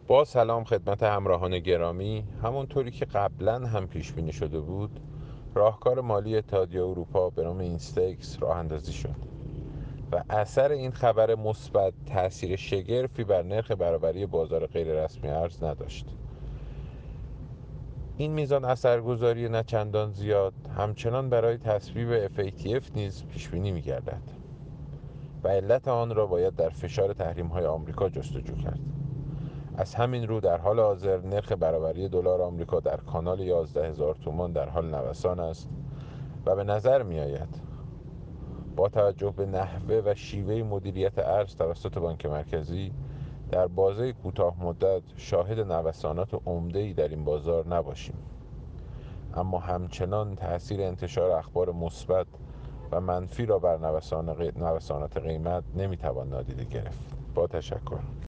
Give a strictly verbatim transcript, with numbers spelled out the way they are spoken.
با سلام خدمت همراهان گرامی. همونطوری که قبلا هم پیش بینی شده بود، راهکار مالی اتحادیه اروپا به نام اینستکس راه اندازی شد و اثر این خبر مثبت تاثیر شگرفی بر نرخ برابری بازار غیررسمی ارز نداشت. این میزان اثرگذاری نه چندان زیاد همچنان برای تصویب اف ای تی اف نیز پیش بینی می‌گردد و علت آن را باید در فشار تحریم‌های آمریکا جستجو کرد. از همین رو در حال حاضر نرخ برابری دلار آمریکا در کانال یازده هزار تومان در حال نوسان است و به نظر می آید با توجه به نحوه و شیوه مدیریت ارز توسط بانک مرکزی در بازه کوتاه مدت شاهد نوسانات عمده‌ای در این بازار نباشیم، اما همچنان تأثیر انتشار اخبار مثبت و منفی را بر نوسانات قیمت نمیتوان نادیده گرفت. با تشکر.